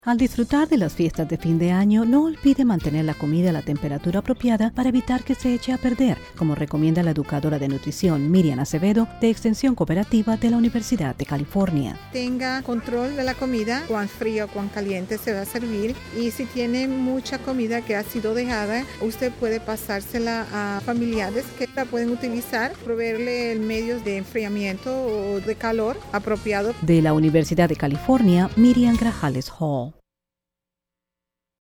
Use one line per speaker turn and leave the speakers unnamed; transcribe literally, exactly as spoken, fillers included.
Al disfrutar de las fiestas de fin de año, no olvide mantener la comida a la temperatura apropiada para evitar que se eche a perder, como recomienda la educadora de nutrición Miriam Acevedo, de Extensión Cooperativa de la Universidad de California.
Tenga control de la comida, cuán frío o cuán caliente se va a servir, y si tiene mucha comida que ha sido dejada, usted puede pasársela a familiares que la pueden utilizar, proveerle medios de enfriamiento o de calor apropiado.
De la Universidad de California, Miriam Grajales Hall.